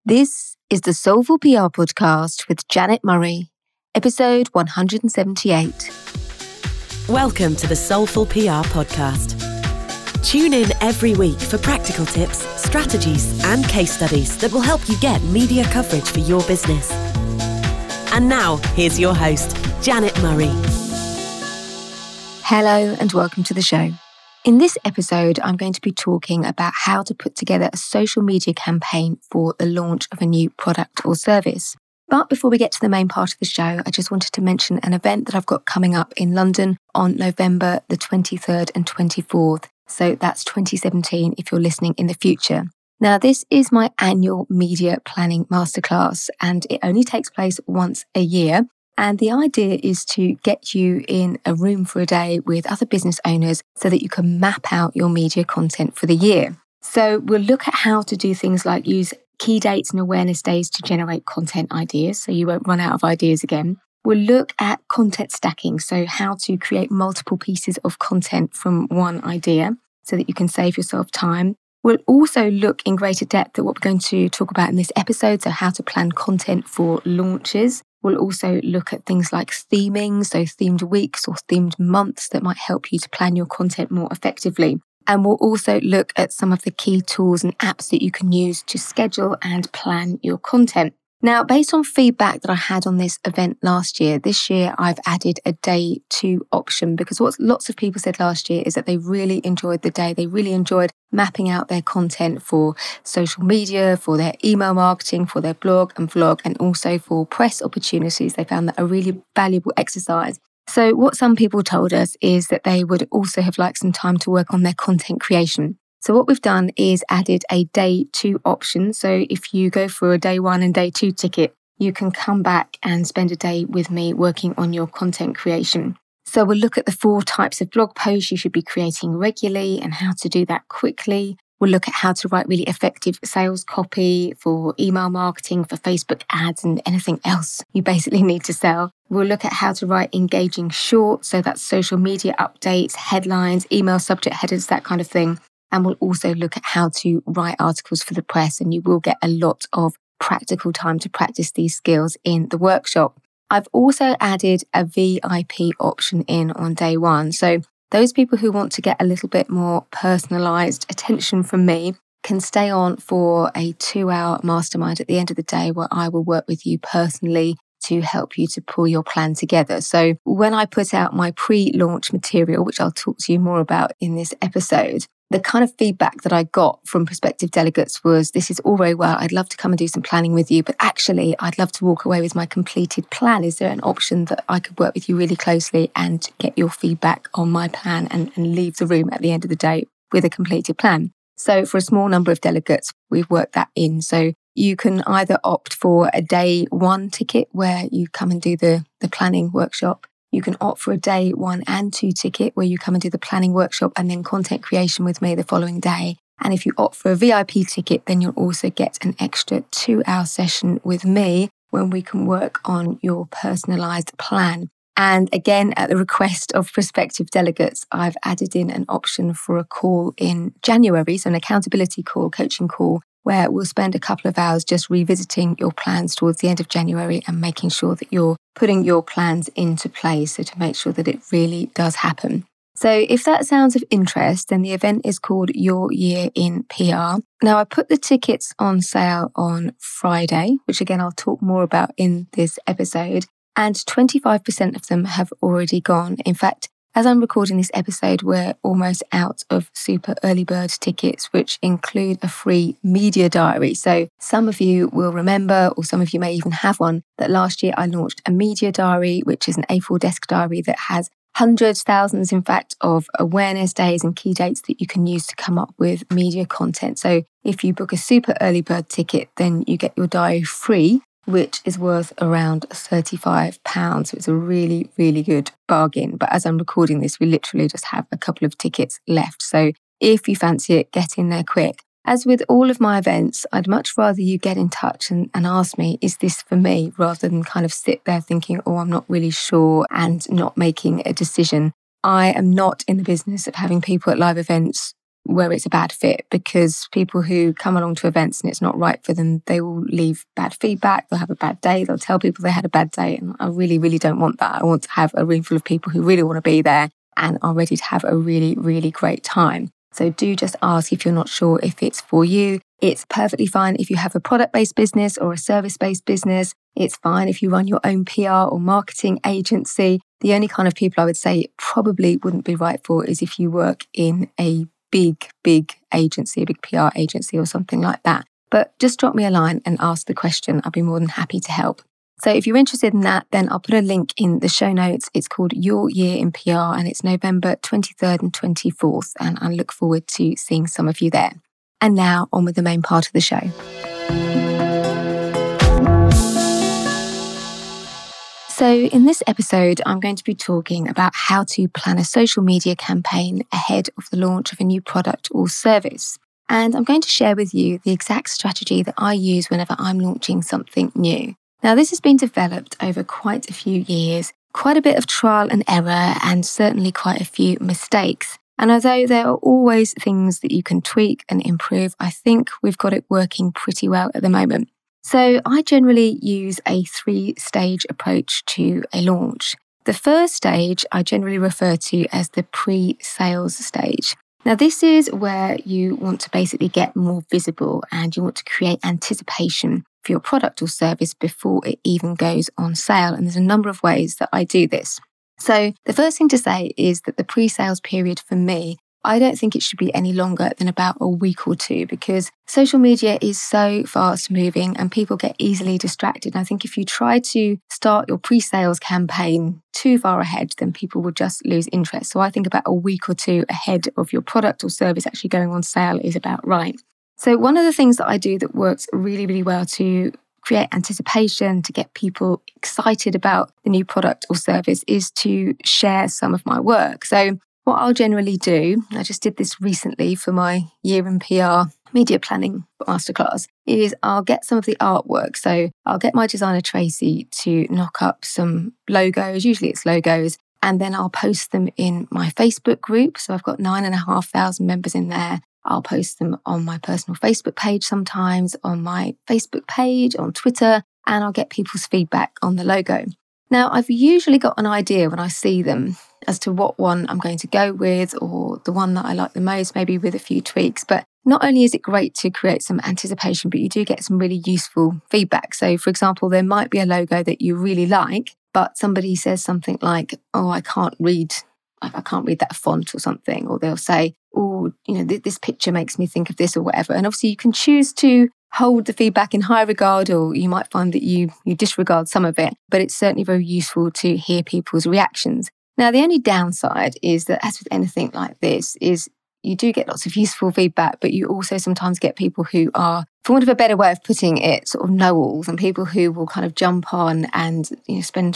This is the Soulful PR podcast with Janet Murray, episode 178. Welcome to the Soulful PR podcast. Tune in every week for practical tips, strategies, and case studies that will help you get media coverage for your business. And now, here's your host, Janet Murray. Hello and welcome to the show. In this episode, I'm going to be talking about how to put together a social media campaign for the launch of a new product or service. But before we get to the main part of the show, I just wanted to mention an event that I've got coming up in London on November the 23rd and 24th. So that's 2017 if you're listening in the future. Now, this is my annual media planning masterclass, and it only takes place once a year. And the idea is to get you in a room for a day with other business owners so that you can map out your media content for the year. So we'll look at how to do things like use key dates and awareness days to generate content ideas so you won't run out of ideas again. We'll look at content stacking, so how to create multiple pieces of content from one idea so that you can save yourself time. We'll also look in greater depth at what we're going to talk about in this episode, so how to plan content for launches. We'll also look at things like theming, so themed weeks or themed months that might help you to plan your content more effectively. And we'll also look at some of the key tools and apps that you can use to schedule and plan your content. Now, based on feedback that I had on this event last year, this year I've added a day 2 option, because what lots of people said last year is that they really enjoyed the day. They really enjoyed mapping out their content for social media, for their email marketing, for their blog and vlog, and also for press opportunities. They found that a really valuable exercise. So what some people told us is that they would also have liked some time to work on their content creation. So what we've done is added a day 2 option. So if you go for a day 1 and day 2 ticket, you can come back and spend a day with me working on your content creation. So we'll look at the 4 types of blog posts you should be creating regularly and how to do that quickly. We'll look at how to write really effective sales copy for email marketing, for Facebook ads, and anything else you basically need to sell. We'll look at how to write engaging shorts, so that's social media updates, headlines, email subject headers, that kind of thing. And we'll also look at how to write articles for the press, and you will get a lot of practical time to practice these skills in the workshop. I've also added a VIP option in on day 1. So those people who want to get a little bit more personalised attention from me can stay on for a 2-hour mastermind at the end of the day where I will work with you personally to help you to pull your plan together. So when I put out my pre-launch material, which I'll talk to you more about in this episode, the kind of feedback that I got from prospective delegates was, this is all very well, I'd love to come and do some planning with you, but actually I'd love to walk away with my completed plan. Is there an option that I could work with you really closely and get your feedback on my plan and leave the room at the end of the day with a completed plan? So for a small number of delegates, we've worked that in. So you can either opt for a day 1 ticket where you come and do the planning workshop. You can opt for a day 1 and 2 ticket where you come and do the planning workshop and then content creation with me the following day. And if you opt for a VIP ticket, then you'll also get an extra 2-hour session with me when we can work on your personalised plan. And again, at the request of prospective delegates, I've added in an option for a call in January, so an accountability call, coaching call, where we'll spend a couple of hours just revisiting your plans towards the end of January and making sure that you're putting your plans into place, so to make sure that it really does happen. So if that sounds of interest, then the event is called Your Year in PR. Now, I put the tickets on sale on Friday, which again, I'll talk more about in this episode, and 25% of them have already gone. In fact, as I'm recording this episode, we're almost out of super early bird tickets, which include a free media diary. So some of you will remember, or some of you may even have one, that last year I launched a media diary, which is an A4 desk diary that has hundreds, thousands, in fact, of awareness days and key dates that you can use to come up with media content. So if you book a super early bird ticket, then you get your diary free, which is worth around £35. So it's a really, really good bargain. But as I'm recording this, we literally just have a couple of tickets left. So if you fancy it, get in there quick. As with all of my events, I'd much rather you get in touch and ask me, is this for me? Rather than kind of sit there thinking, oh, I'm not really sure and not making a decision. I am not in the business of having people at live events where it's a bad fit, because people who come along to events and it's not right for them, they will leave bad feedback, they'll have a bad day, they'll tell people they had a bad day. And I really, really don't want that. I want to have a room full of people who really want to be there and are ready to have a really, really great time. So do just ask if you're not sure if it's for you. It's perfectly fine if you have a product-based business or a service-based business. It's fine if you run your own PR or marketing agency. The only kind of people I would say it probably wouldn't be right for is if you work in a big agency, a big PR agency or something like that. But just drop me a line and ask the question. I'll be more than happy to help. So if you're interested in that, then I'll put a link in the show notes. It's called Your Year in PR and it's November 23rd and 24th. And I look forward to seeing some of you there. And now on with the main part of the show. So in this episode, I'm going to be talking about how to plan a social media campaign ahead of the launch of a new product or service. And I'm going to share with you the exact strategy that I use whenever I'm launching something new. Now, this has been developed over quite a few years, quite a bit of trial and error, and certainly quite a few mistakes. And although there are always things that you can tweak and improve, I think we've got it working pretty well at the moment. So I generally use a 3-stage approach to a launch. The first stage I generally refer to as the pre-sales stage. Now, this is where you want to basically get more visible and you want to create anticipation for your product or service before it even goes on sale. And there's a number of ways that I do this. So the first thing to say is that the pre-sales period for me, I don't think it should be any longer than about a week or two, because social media is so fast moving and people get easily distracted. And I think if you try to start your pre-sales campaign too far ahead, then people will just lose interest. So I think about a week or two ahead of your product or service actually going on sale is about right. So one of the things that I do that works really, really well to create anticipation, to get people excited about the new product or service, is to share some of my work. So what I'll generally do, I just did this recently for my Year in PR media planning masterclass, is I'll get some of the artwork. So I'll get my designer Tracy to knock up some logos, usually it's logos, and then I'll post them in my Facebook group. So I've got 9,500 members in there. I'll post them on my personal Facebook page sometimes, on my Facebook page, on Twitter, and I'll get people's feedback on the logo. Now, I've usually got an idea when I see them as to what one I'm going to go with, or the one that I like the most, maybe with a few tweaks. But not only is it great to create some anticipation, but you do get some really useful feedback. So, for example, there might be a logo that you really like, but somebody says something like, oh, I can't read that font or something. Or they'll say, oh, this picture makes me think of this or whatever. And obviously you can choose to hold the feedback in high regard, or you might find that you disregard some of it, but it's certainly very useful to hear people's reactions. Now, the only downside is that, as with anything like this, is you do get lots of useful feedback, but you also sometimes get people who are, for want of a better way of putting it, sort of know-alls, and people who will kind of jump on and spend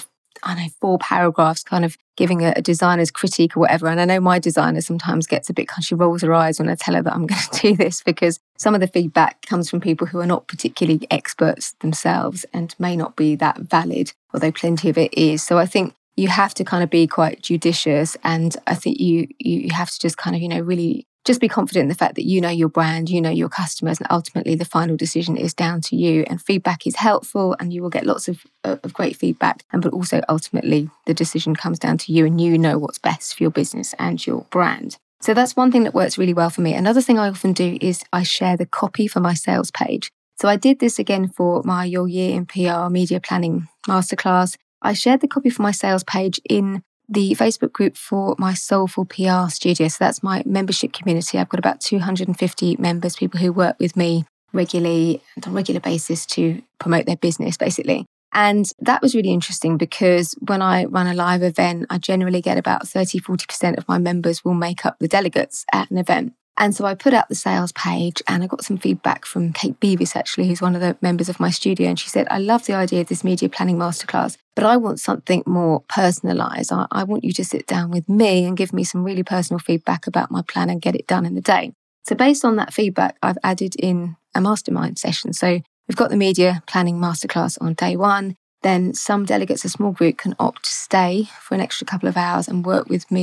4 paragraphs kind of giving a designer's critique or whatever. And I know my designer sometimes gets a bit, she rolls her eyes when I tell her that I'm going to do this, because some of the feedback comes from people who are not particularly experts themselves and may not be that valid, although plenty of it is. So I think you have to kind of be quite judicious, and I think you have to just kind of, really just be confident in the fact that you know your brand, you know your customers, and ultimately the final decision is down to you. And feedback is helpful, and you will get lots of great feedback. But also ultimately the decision comes down to you, and you know what's best for your business and your brand. So that's one thing that works really well for me. Another thing I often do is I share the copy for my sales page. So I did this again for my Your Year in PR media planning masterclass. I shared the copy for my sales page in the Facebook group for my Soulful PR studio. So that's my membership community. I've got about 250 members, people who work with me regularly and on a regular basis to promote their business, basically. And that was really interesting, because when I run a live event, I generally get about 30-40% of my members will make up the delegates at an event. And so I put out the sales page, and I got some feedback from Kate Beavis, actually, who's one of the members of my studio. And she said, I love the idea of this media planning masterclass, but I want something more personalised. I want you to sit down with me and give me some really personal feedback about my plan and get it done in the day. So based on that feedback, I've added in a mastermind session. So we've got the media planning masterclass on day 1. Then some delegates, a small group, can opt to stay for an extra couple of hours and work with me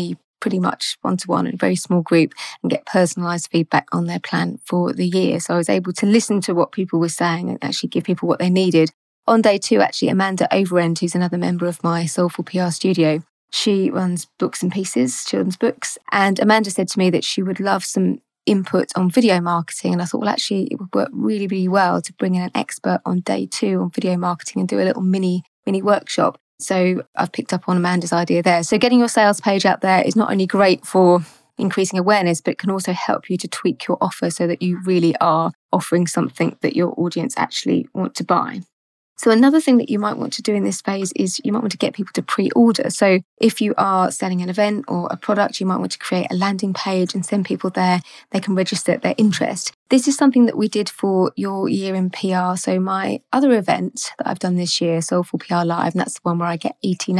pretty much one-to-one in a very small group and get personalised feedback on their plan for the year. So I was able to listen to what people were saying and actually give people what they needed. On day 2, actually, Amanda Overend, who's another member of my Soulful PR studio, she runs Books and Pieces, children's books. And Amanda said to me that she would love some input on video marketing. And I thought, well, actually, it would work really, really well to bring in an expert on day 2 on video marketing and do a little mini workshop. So I've picked up on Amanda's idea there. So getting your sales page out there is not only great for increasing awareness, but it can also help you to tweak your offer so that you really are offering something that your audience actually want to buy. So another thing that you might want to do in this phase is you might want to get people to pre-order. So if you are selling an event or a product, you might want to create a landing page and send people there. They can register their interest. This is something that we did for your year in PR. So my other event that I've done this year, Soulful PR Live, and that's the one where I get 80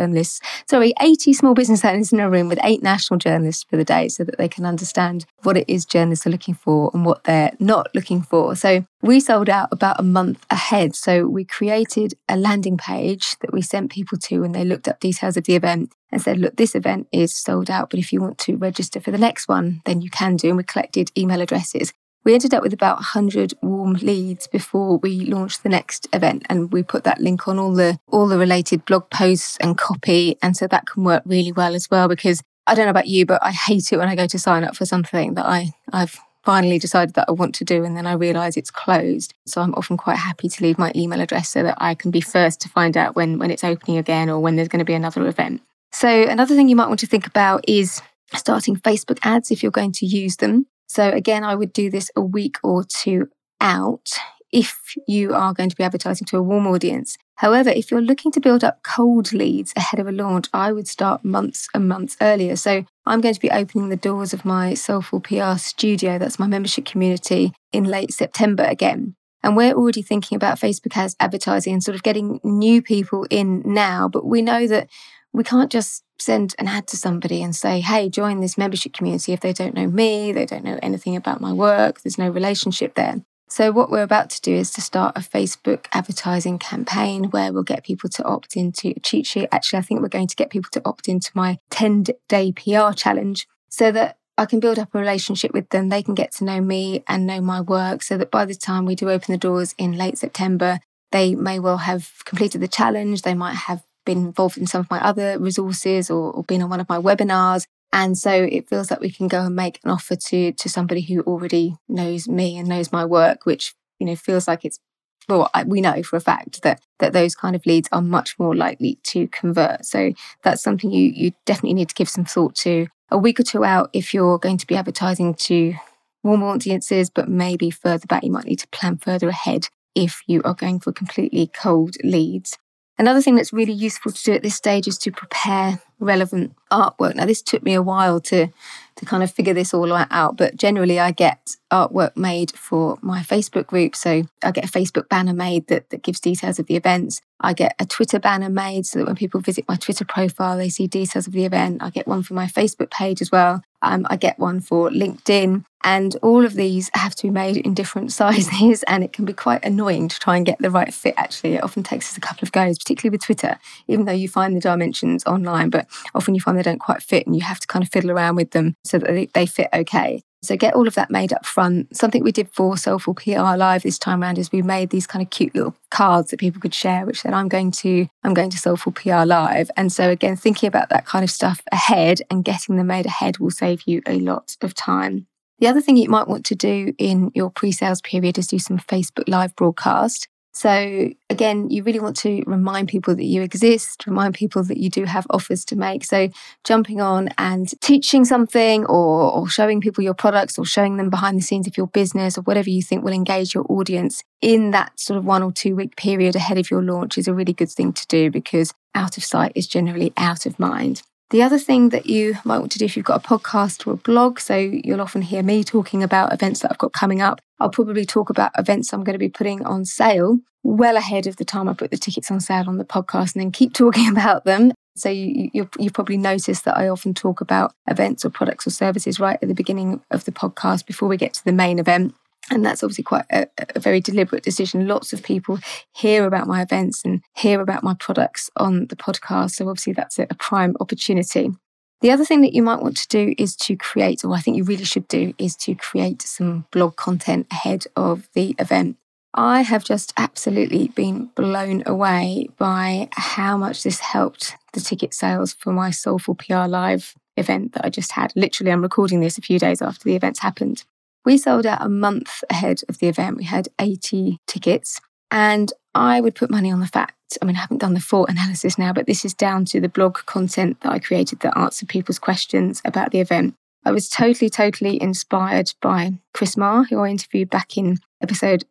small business owners in a room with 8 national journalists for the day so that they can understand what it is journalists are looking for and what they're not looking for. So we sold out about a month ahead. So we created a landing page that we sent people to and they looked up details of the event and said, look, this event is sold out, but if you want to register for the next one, then you can do. And we collected email addresses. We ended up with about 100 warm leads before we launched the next event, and we put that link on all the related blog posts and copy, and so that can work really well as well, because I don't know about you, but I hate it when I go to sign up for something that I've finally decided that I want to do and then I realise it's closed. So I'm often quite happy to leave my email address so that I can be first to find out when it's opening again or when there's going to be another event. So another thing you might want to think about is starting Facebook ads if you're going to use them. So again, I would do this a week or 2 out if you are going to be advertising to a warm audience. However, if you're looking to build up cold leads ahead of a launch, I would start months and months earlier. So I'm going to be opening the doors of my Soulful PR studio, that's my membership community, in late September again. And we're already thinking about Facebook ads advertising and sort of getting new people in now. But we know that we can't just send an ad to somebody and say, hey, join this membership community if they don't know me, they don't know anything about my work, there's no relationship there. So what we're about to do is to start a Facebook advertising campaign where we'll get people to opt into a cheat sheet. Actually, I think we're going to get people to opt into my 10-day PR challenge so that I can build up a relationship with them. They can get to know me and know my work so that by the time we do open the doors in late September, they may well have completed the challenge. They might have been involved in some of my other resources or been on one of my webinars. And so it feels like we can go and make an offer to somebody who already knows me and knows my work, which, feels like it's, well, we know for a fact that those kind of leads are much more likely to convert. So that's something you definitely need to give some thought to. A week or 2 out if you're going to be advertising to warm audiences, but maybe further back, you might need to plan further ahead if you are going for completely cold leads. Another thing that's really useful to do at this stage is to prepare relevant artwork. Now, this took me a while to kind of figure this all out, but generally I get artwork made for my Facebook group. So I get a Facebook banner made that gives details of the events. I get a Twitter banner made so that when people visit my Twitter profile, they see details of the event. I get one for my Facebook page as well. I get one for LinkedIn. And all of these have to be made in different sizes, and it can be quite annoying to try and get the right fit, actually. It often takes us a couple of goes, particularly with Twitter, even though you find the dimensions online, but often you find they don't quite fit and you have to kind of fiddle around with them so that they fit okay. So get all of that made up front. Something we did for Soulful PR Live this time around is we made these kind of cute little cards that people could share, which said, I'm going to Soulful PR Live. And so again, thinking about that kind of stuff ahead and getting them made ahead will save you a lot of time. The other thing you might want to do in your pre-sales period is do some Facebook Live broadcast. So again, you really want to remind people that you exist, remind people that you do have offers to make. So jumping on and teaching something or showing people your products or showing them behind the scenes of your business or whatever you think will engage your audience in that sort of 1 or 2 week period ahead of your launch is a really good thing to do, because out of sight is generally out of mind. The other thing that you might want to do if you've got a podcast or a blog, so you'll often hear me talking about events that I've got coming up. I'll probably talk about events I'm going to be putting on sale well ahead of the time I put the tickets on sale on the podcast, and then keep talking about them. So you probably noticed that I often talk about events or products or services right at the beginning of the podcast before we get to the main event. And that's obviously quite a very deliberate decision. Lots of people hear about my events and hear about my products on the podcast. So obviously that's a prime opportunity. The other thing that you might want to do is to create, or I think you really should do, is to create some blog content ahead of the event. I have just absolutely been blown away by how much this helped the ticket sales for my Soulful PR Live event that I just had. Literally, I'm recording this a few days after the event's happened. We sold out a month ahead of the event. We had 80 tickets, and I would put money on the fact, I haven't done the full analysis now, but this is down to the blog content that I created that answered people's questions about the event. I was totally inspired by Chris Marr, who I interviewed back in episode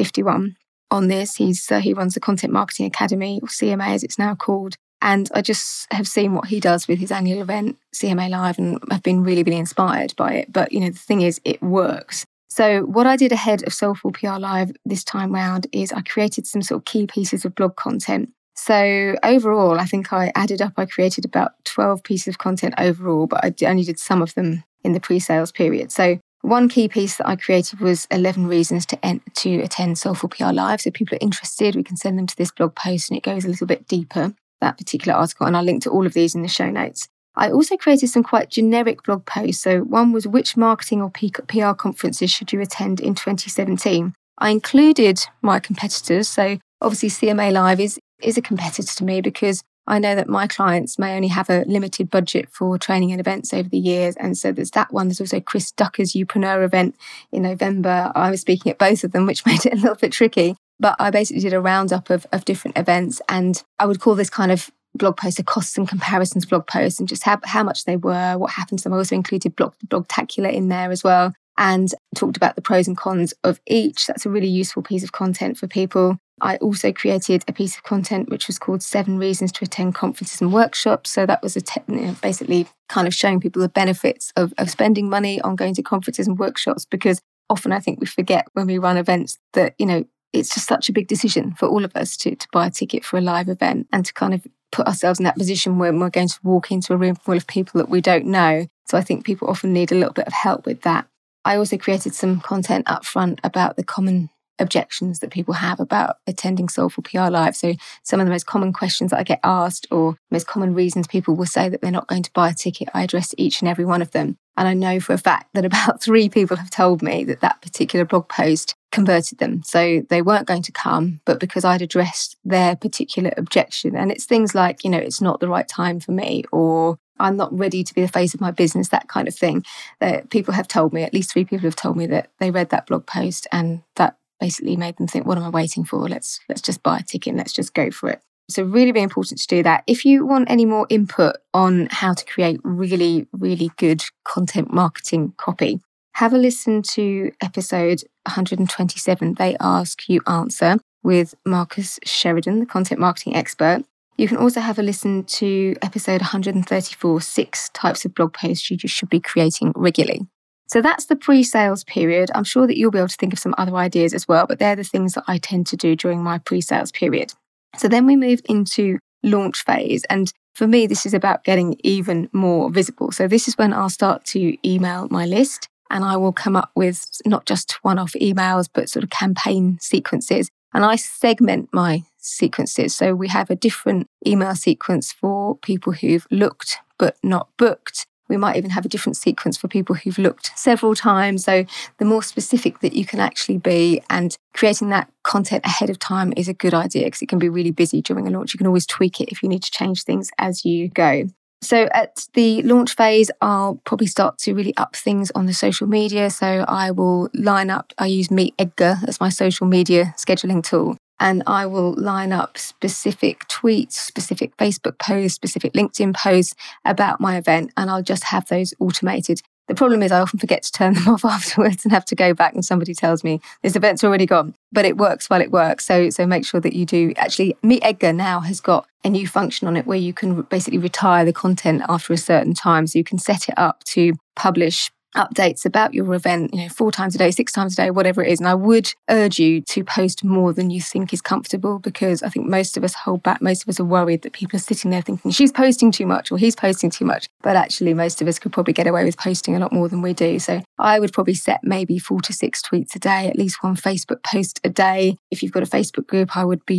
51 on this. He runs the Content Marketing Academy, or CMA as it's now called. And I just have seen what he does with his annual event, CMA Live, and I've been really inspired by it. But, the thing is, it works. So what I did ahead of Soulful PR Live this time round is I created some sort of key pieces of blog content. So overall, I think I created about 12 pieces of content overall, but I only did some of them in the pre-sales period. So one key piece that I created was 11 reasons to attend Soulful PR Live. So if people are interested, we can send them to this blog post and it goes a little bit deeper, that particular article. And I'll link to all of these in the show notes. I also created some quite generic blog posts. So one was, which marketing or PR conferences should you attend in 2017? I included my competitors. So obviously CMA Live is a competitor to me because I know that my clients may only have a limited budget for training and events over the years. And so there's that one. There's also Chris Ducker's Youpreneur event in November. I was speaking at both of them, which made it a little bit tricky. But I basically did a roundup of different events. And I would call this kind of blog post a costs and comparisons blog post, and just how much they were, what happened to them. I also included Blogtacular in there as well, and talked about the pros and cons of each. That's a really useful piece of content for people. I also created a piece of content which was called 7 Reasons to Attend Conferences and Workshops. So that was basically kind of showing people the benefits of spending money on going to conferences and workshops, because often I think we forget when we run events that, it's just such a big decision for all of us to buy a ticket for a live event and to kind of put ourselves in that position where we're going to walk into a room full of people that we don't know. So I think people often need a little bit of help with that. I also created some content up front about the common objections that people have about attending Soulful PR Live. So some of the most common questions that I get asked, or most common reasons people will say that they're not going to buy a ticket, I address each and every one of them. And I know for a fact that about 3 people have told me that particular blog post converted them. So they weren't going to come, but because I'd addressed their particular objection. And it's things like, it's not the right time for me, or I'm not ready to be the face of my business, that kind of thing. People have told me, at least 3 people have told me that they read that blog post and that basically made them think, what am I waiting for? Let's just buy a ticket and let's just go for it. So really, really important to do that. If you want any more input on how to create really, really good content marketing copy, have a listen to episode 127, They Ask, You Answer, with Marcus Sheridan, the content marketing expert. You can also have a listen to episode 134, 6 types of blog posts you should be creating regularly. So that's the pre-sales period. I'm sure that you'll be able to think of some other ideas as well, but they're the things that I tend to do during my pre-sales period. So then we move into launch phase. And for me, this is about getting even more visible. So this is when I'll start to email my list, and I will come up with not just one-off emails, but sort of campaign sequences. And I segment my sequences. So we have a different email sequence for people who've looked but not booked. We might even have a different sequence for people who've looked several times. So the more specific that you can actually be, and creating that content ahead of time is a good idea, because it can be really busy during a launch. You can always tweak it if you need to change things as you go. So at the launch phase, I'll probably start to really up things on the social media. So I will line up, I use Meet Edgar as my social media scheduling tool. And I will line up specific tweets, specific Facebook posts, specific LinkedIn posts about my event, and I'll just have those automated. The problem is I often forget to turn them off afterwards and have to go back and somebody tells me this event's already gone. But it works while it works. So make sure that you do. Actually, Meet Edgar now has got a new function on it where you can basically retire the content after a certain time. So you can set it up to publish updates about your event, 4 times a day, 6 times a day, whatever it is. And I would urge you to post more than you think is comfortable, because I think most of us hold back. Most of us are worried that people are sitting there thinking she's posting too much or he's posting too much. But actually, most of us could probably get away with posting a lot more than we do. So I would probably set maybe 4 to 6 tweets a day, at least 1 Facebook post a day. If you've got a Facebook group, I would be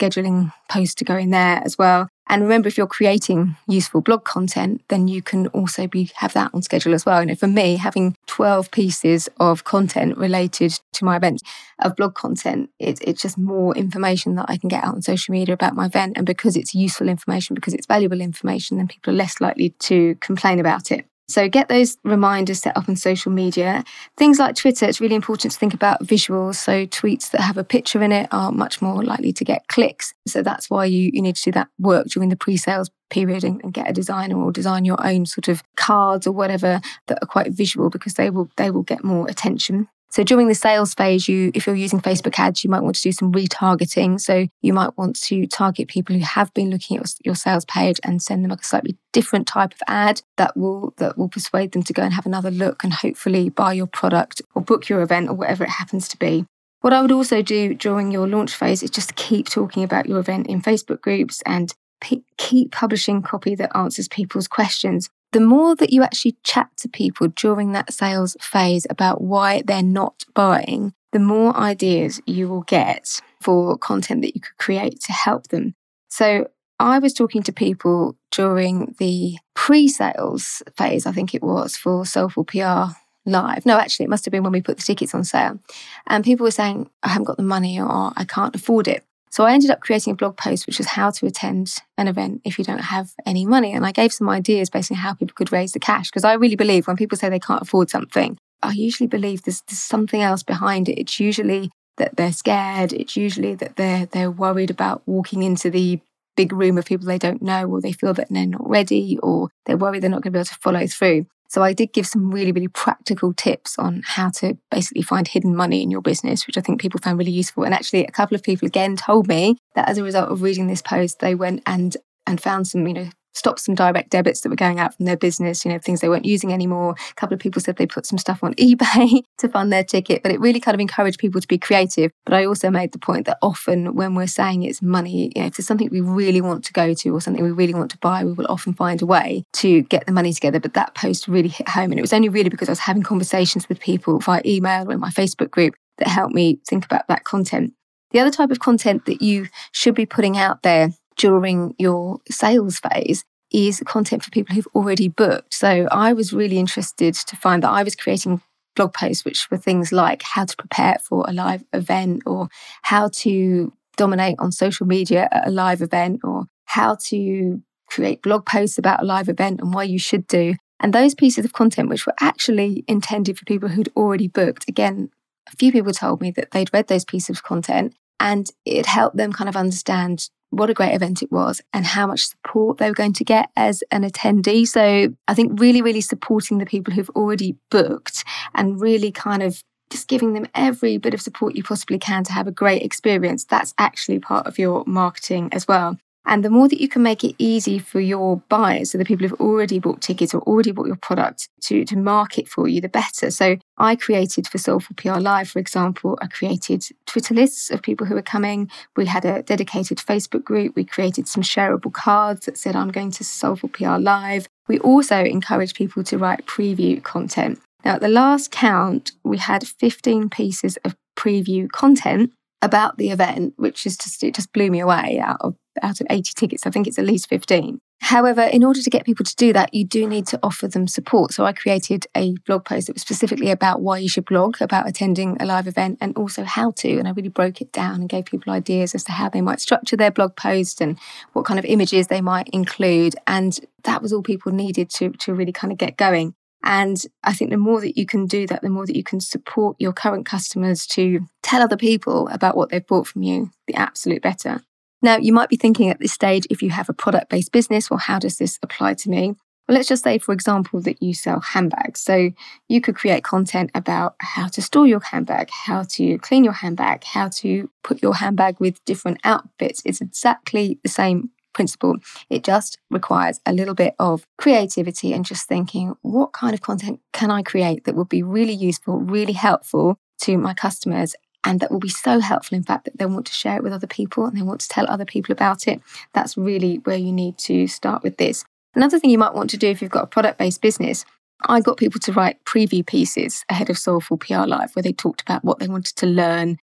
scheduling posts to go in there as well. And remember, if you're creating useful blog content, then you can also have that on schedule as well. And for me, having 12 pieces of content related to my event, of blog content, it's just more information that I can get out on social media about my event. And because it's useful information, because it's valuable information, then people are less likely to complain about it. So get those reminders set up on social media. Things like Twitter, it's really important to think about visuals. So tweets that have a picture in it are much more likely to get clicks. So that's why you need to do that work during the pre-sales period and get a designer or design your own sort of cards or whatever that are quite visual, because they will get more attention. So during the sales phase, if you're using Facebook ads, you might want to do some retargeting. So you might want to target people who have been looking at your sales page and send them a slightly different type of ad that will persuade them to go and have another look and hopefully buy your product or book your event or whatever it happens to be. What I would also do during your launch phase is just keep talking about your event in Facebook groups and keep publishing copy that answers people's questions. The more that you actually chat to people during that sales phase about why they're not buying, the more ideas you will get for content that you could create to help them. So I was talking to people during the pre-sales phase, I think it was, for Soulful PR Live. No, actually, it must have been when we put the tickets on sale. And people were saying, I haven't got the money or I can't afford it. So I ended up creating a blog post, which was how to attend an event if you don't have any money. And I gave some ideas based on how people could raise the cash. Because I really believe when people say they can't afford something, I usually believe there's something else behind it. It's usually that they're scared. It's usually that they're worried about walking into the big room of people they don't know, or they feel that they're not ready, or they're worried they're not going to be able to follow through. So I did give some really, really practical tips on how to basically find hidden money in your business, which I think people found really useful. And actually, a couple of people again told me that as a result of reading this post, they went and found some, stopped some direct debits that were going out from their business, things they weren't using anymore. A couple of people said they put some stuff on eBay to fund their ticket, but it really kind of encouraged people to be creative. But I also made the point that often when we're saying it's money, if there's something we really want to go to or something we really want to buy, we will often find a way to get the money together. But that post really hit home. And it was only really because I was having conversations with people via email or in my Facebook group that helped me think about that content. The other type of content that you should be putting out there during your sales phase is content for people who've already booked. So I was really interested to find that I was creating blog posts which were things like how to prepare for a live event, or how to dominate on social media at a live event, or how to create blog posts about a live event and why you should do. And those pieces of content which were actually intended for people who'd already booked. Again, a few people told me that they'd read those pieces of content and it helped them kind of understand what a great event it was and how much support they were going to get as an attendee. So I think really, really supporting the people who've already booked and really kind of just giving them every bit of support you possibly can to have a great experience. That's actually part of your marketing as well. And the more that you can make it easy for your buyers, so the people who've already bought tickets or already bought your product, to market for you, the better. So I created for Soulful PR Live, for example, I created Twitter lists of people who were coming. We had a dedicated Facebook group. We created some shareable cards that said, I'm going to Soulful PR Live. We also encouraged people to write preview content. Now, at the last count, we had 15 pieces of preview content about the event, which is it just blew me away. Out of 80 tickets, I think it's at least 15. However, in order to get people to do that, you do need to offer them support. So I created a blog post that was specifically about why you should blog about attending a live event and also how to. And I really broke it down and gave people ideas as to how they might structure their blog post and what kind of images they might include. And that was all people needed to really kind of get going. And I think the more that you can do that, the more that you can support your current customers to tell other people about what they've bought from you, the absolute better. Now, you might be thinking at this stage, if you have a product-based business, well, how does this apply to me? Well, let's just say, for example, that you sell handbags. So you could create content about how to store your handbag, how to clean your handbag, how to put your handbag with different outfits. It's exactly the same principle. It just requires a little bit of creativity and just thinking, what kind of content can I create that will be really useful, really helpful to my customers, and that will be so helpful, in fact, that they want to share it with other people and they want to tell other people about it. That's really where you need to start with this. Another thing you might want to do if you've got a product-based business, I got people to write preview pieces ahead of Soulful PR Live where they talked about what they wanted to learn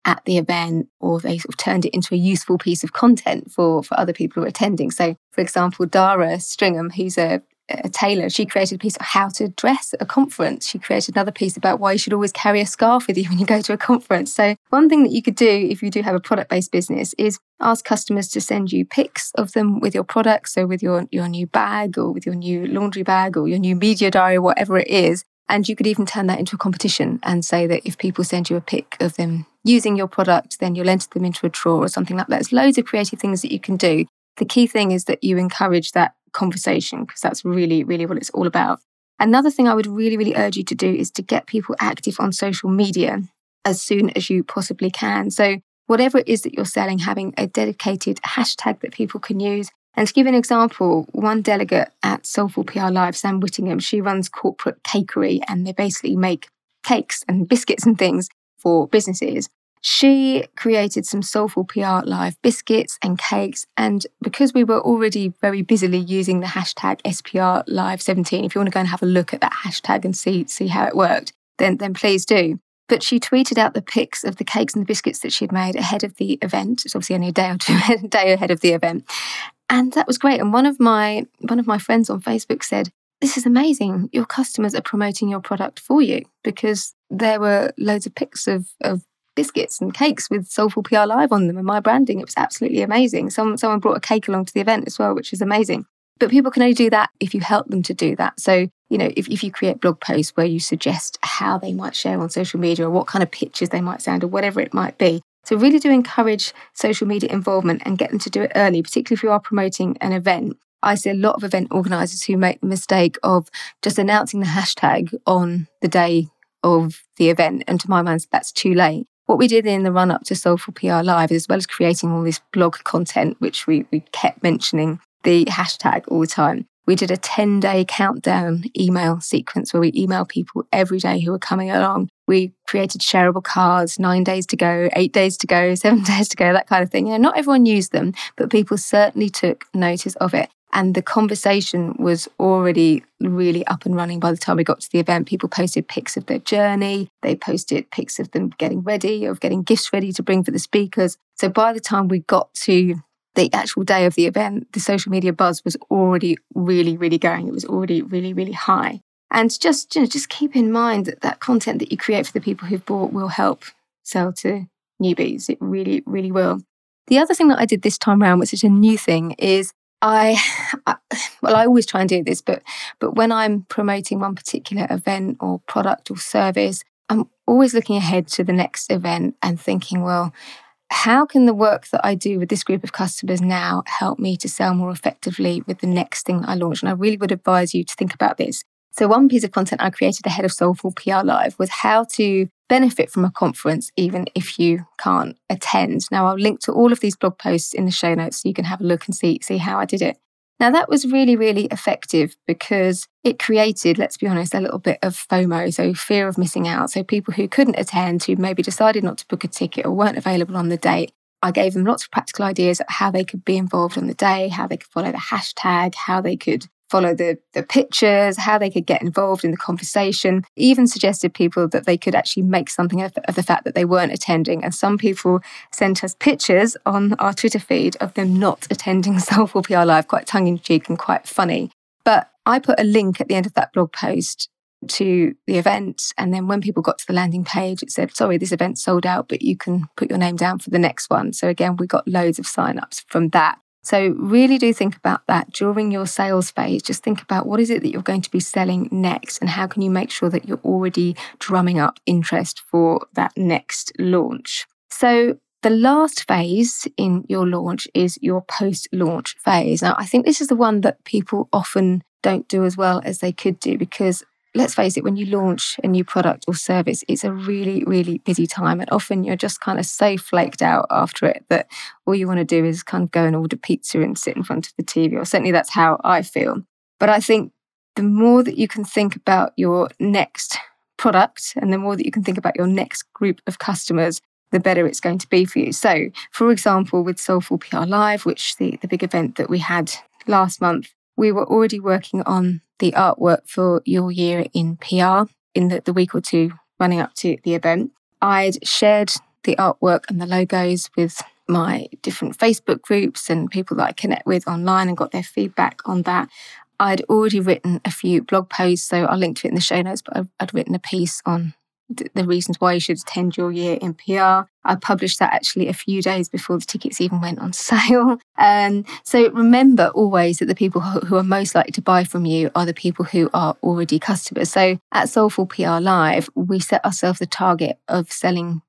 at the event, or they sort of turned it into a useful piece of content for other people who are attending. So, for example, Dara Stringham, who's a tailor, she created a piece of how to dress at a conference. She created another piece about why you should always carry a scarf with you when you go to a conference. So one thing that you could do if you do have a product-based business is ask customers to send you pics of them with your products. So with your new bag, or with your new laundry bag, or your new media diary, whatever it is. And you could even turn that into a competition and say that if people send you a pic of them using your product, then you'll enter them into a draw or something like that. There's loads of creative things that you can do. The key thing is that you encourage that conversation, because that's really, really what it's all about. Another thing I would really, really urge you to do is to get people active on social media as soon as you possibly can. So whatever it is that you're selling, having a dedicated hashtag that people can use. And to give an example, one delegate at Soulful PR Live, Sam Whittingham, she runs Corporate Cakery, and they basically make cakes and biscuits and things for businesses. She created some Soulful PR Live biscuits and cakes. And because we were already very busily using the hashtag SPR Live 17, if you want to go and have a look at that hashtag and see how it worked, then please do. But she tweeted out the pics of the cakes and the biscuits that she'd made ahead of the event. It's obviously only a day or two day ahead of the event. And that was great. And one of my friends on Facebook said, "This is amazing. Your customers are promoting your product for you," because there were loads of pics of biscuits and cakes with Soulful PR Live on them and my branding. It was absolutely amazing. Someone brought a cake along to the event as well, which is amazing. But people can only do that if you help them to do that. So, if you create blog posts where you suggest how they might share on social media, or what kind of pictures they might send, or whatever it might be. So really do encourage social media involvement and get them to do it early, particularly if you are promoting an event. I see a lot of event organisers who make the mistake of just announcing the hashtag on the day of the event. And to my mind, that's too late. What we did in the run-up to Soulful PR Live, as well as creating all this blog content, which we kept mentioning the hashtag all the time, we did a 10-day countdown email sequence where we email people every day who were coming along. We created shareable cards, 9 days to go, 8 days to go, 7 days to go, that kind of thing. Not everyone used them, but people certainly took notice of it. And the conversation was already really up and running by the time we got to the event. People posted pics of their journey. They posted pics of them getting ready, of getting gifts ready to bring for the speakers. So by the time we got to the actual day of the event, the social media buzz was already really, really going. It was already really, really high. And just keep in mind that content that you create for the people who've bought will help sell to newbies. It really, really will. The other thing that I did this time around, which is a new thing, is I always try and do this, but when I'm promoting one particular event or product or service, I'm always looking ahead to the next event and thinking, well, how can the work that I do with this group of customers now help me to sell more effectively with the next thing I launch? And I really would advise you to think about this. So one piece of content I created ahead of Soulful PR Live was how to benefit from a conference even if you can't attend. Now, I'll link to all of these blog posts in the show notes so you can have a look and see how I did it. Now, that was really, really effective because it created, let's be honest, a little bit of FOMO, so fear of missing out. So people who couldn't attend, who maybe decided not to book a ticket or weren't available on the date, I gave them lots of practical ideas of how they could be involved on the day, how they could follow the hashtag, how they could follow the pictures, how they could get involved in the conversation. Even suggested people that they could actually make something of the fact that they weren't attending. And some people sent us pictures on our Twitter feed of them not attending Soulful PR Live, quite tongue-in-cheek and quite funny. But I put a link at the end of that blog post to the event. And then when people got to the landing page, it said, sorry, this event's sold out, but you can put your name down for the next one. So again, we got loads of signups from that. So really do think about that during your sales phase. Just think about what is it that you're going to be selling next and how can you make sure that you're already drumming up interest for that next launch. So the last phase in your launch is your post-launch phase. Now, I think this is the one that people often don't do as well as they could do because let's face it, when you launch a new product or service, it's a really, really busy time. And often you're just kind of so flaked out after it that all you want to do is kind of go and order pizza and sit in front of the TV. Or certainly that's how I feel. But I think the more that you can think about your next product and the more that you can think about your next group of customers, the better it's going to be for you. So, for example, with Soulful PR Live, which the big event that we had last month, we were already working on the artwork for Your Year in PR in the week or two running up to the event. I'd shared the artwork and the logos with my different Facebook groups and people that I connect with online and got their feedback on that. I'd already written a few blog posts, so I'll link to it in the show notes, but I'd written a piece on the reasons why you should attend your year in PR. I published that actually a few days before the tickets even went on sale. So remember always that the people who are most likely to buy from you are the people who are already customers. So at Soulful PR Live, we set ourselves the target of selling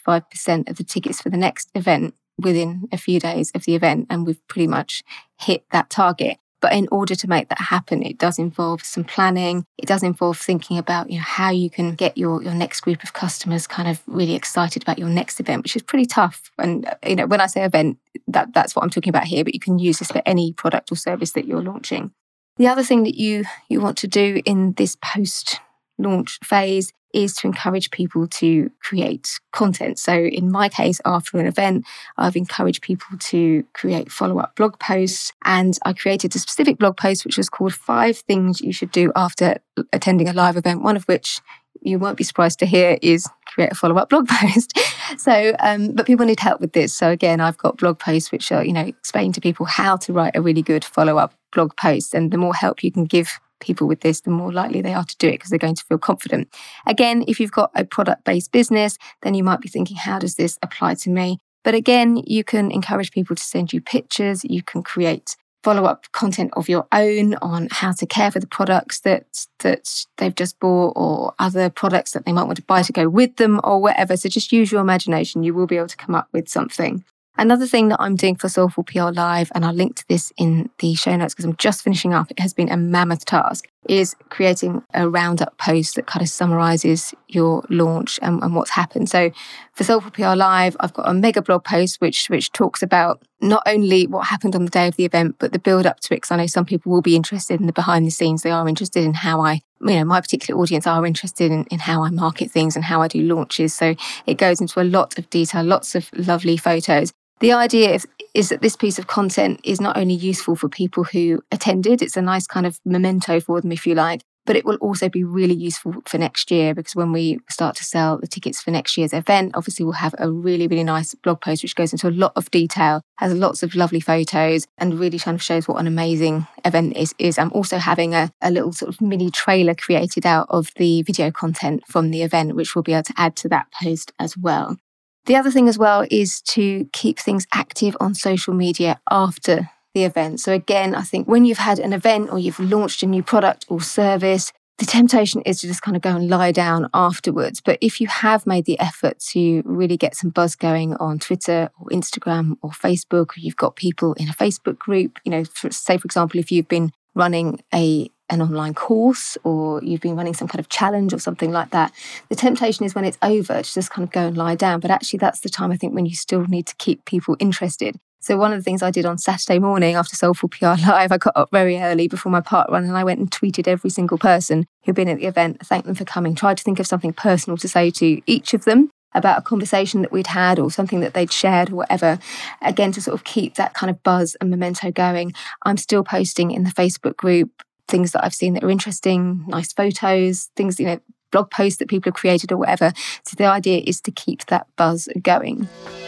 25% of the tickets for the next event within a few days of the event, and we've pretty much hit that target. But in order to make that happen, it does involve some planning. It does involve thinking about, how you can get your next group of customers kind of really excited about your next event, which is pretty tough. And, when I say event, that's what I'm talking about here, but you can use this for any product or service that you're launching. The other thing that you want to do in this post-launch phase is to encourage people to create content. So in my case, after an event, I've encouraged people to create follow-up blog posts. And I created a specific blog post, which was called 5 Things You Should Do After Attending a Live Event, one of which you won't be surprised to hear is create a follow-up blog post. So, but people need help with this. So again, I've got blog posts which are, explain to people how to write a really good follow-up blog post. And the more help you can give people with this, the more likely they are to do it because they're going to feel confident. Again, if you've got a product-based business, then you might be thinking, how does this apply to me? But again, you can encourage people to send you pictures. You can create follow-up content of your own on how to care for the products that they've just bought or other products that they might want to buy to go with them or whatever. So just use your imagination. You will be able to come up with something. Another thing that I'm doing for Soulful PR Live, and I'll link to this in the show notes because I'm just finishing up, it has been a mammoth task, is creating a roundup post that kind of summarises your launch and what's happened. So for Soulful PR Live, I've got a mega blog post which talks about not only what happened on the day of the event, but the build up to it, because I know some people will be interested in the behind the scenes. They are interested in how my particular audience are interested in how I market things and how I do launches. So it goes into a lot of detail, lots of lovely photos. The idea is that this piece of content is not only useful for people who attended, it's a nice kind of memento for them, if you like, but it will also be really useful for next year because when we start to sell the tickets for next year's event, obviously we'll have a really, really nice blog post which goes into a lot of detail, has lots of lovely photos and really kind of shows what an amazing event is. I'm also having a little sort of mini trailer created out of the video content from the event, which we'll be able to add to that post as well. The other thing as well is to keep things active on social media after the event. So again, I think when you've had an event or you've launched a new product or service, the temptation is to just kind of go and lie down afterwards. But if you have made the effort to really get some buzz going on Twitter or Instagram or Facebook, or you've got people in a Facebook group, say, for example, if you've been running an online course or you've been running some kind of challenge or something like that, the temptation is when it's over to just kind of go and lie down. But actually that's the time I think when you still need to keep people interested. So one of the things I did on Saturday morning after Soulful PR Live, I got up very early before my part run and I went and tweeted every single person who'd been at the event, thanked them for coming, tried to think of something personal to say to each of them about a conversation that we'd had or something that they'd shared or whatever, again, to sort of keep that kind of buzz and memento going. I'm still posting in the Facebook group things that I've seen that are interesting, nice photos, things, blog posts that people have created or whatever. So the idea is to keep that buzz going.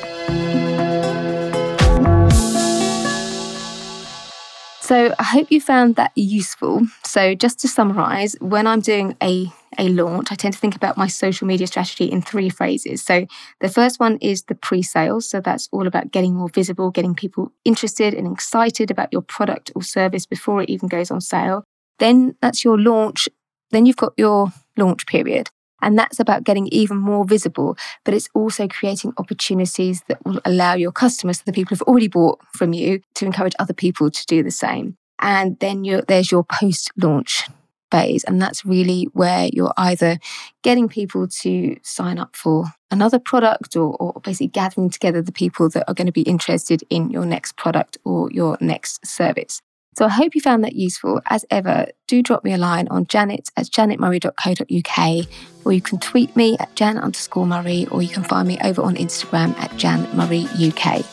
So I hope you found that useful. So just to summarise, when I'm doing a launch, I tend to think about my social media strategy in 3 phases. So the first one is the pre-sales. So that's all about getting more visible, getting people interested and excited about your product or service before it even goes on sale. Then that's your launch. Then you've got your launch period. And that's about getting even more visible, but it's also creating opportunities that will allow your customers, so the people who've already bought from you, to encourage other people to do the same. And then there's your post-launch phase. And that's really where you're either getting people to sign up for another product or basically gathering together the people that are going to be interested in your next product or your next service. So I hope you found that useful. As ever, do drop me a line on janet@janetmurray.co.uk, or you can tweet me at jan_Murray, or you can find me over on Instagram at janmurrayuk.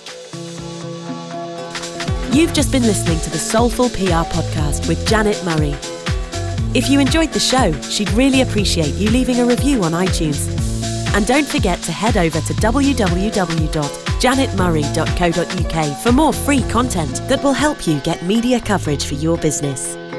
You've just been listening to the Soulful PR podcast with Janet Murray. If you enjoyed the show, she'd really appreciate you leaving a review on iTunes. And don't forget to head over to www.janetmurray.co.uk for more free content that will help you get media coverage for your business.